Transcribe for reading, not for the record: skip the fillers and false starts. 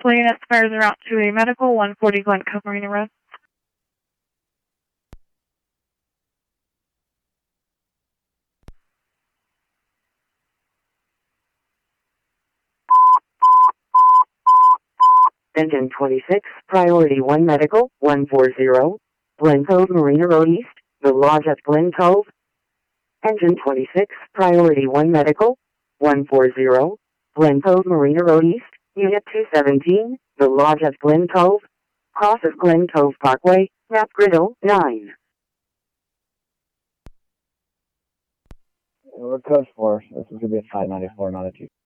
Plane aspires en route to a medical, 140 Glen Cove Marina Road. Engine 26, Priority 1 Medical, 140, Glen Cove Marina Road East, The Lodge at Glen Cove. Engine 26, Priority 1 Medical, 140, Glen Cove Marina Road East, Unit 217, The Lodge at Glen Cove. Cross of Glen Cove Parkway, Map Grid 09. We're code 4. This is going to be a 594, not a 2.